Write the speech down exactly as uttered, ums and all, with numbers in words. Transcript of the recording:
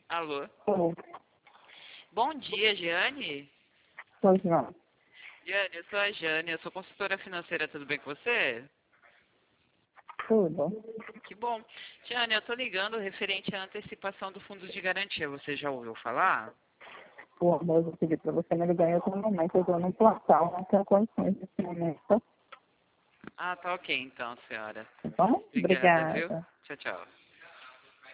Alô? Oi, Bom dia, Giane. pois não. Giane, eu sou a Jane, eu sou consultora financeira, tudo bem com você? Tudo. Que bom. Giane, eu tô ligando referente à antecipação do fundo de garantia, você já ouviu falar? O amor, eu vou pedir para você me ligar em outro momento. Eu estou no portal, não tenho condições nesse momento. Tá Ah, tá ok então, senhora. bom? Obrigada, viu? Obrigada. Tchau, tchau.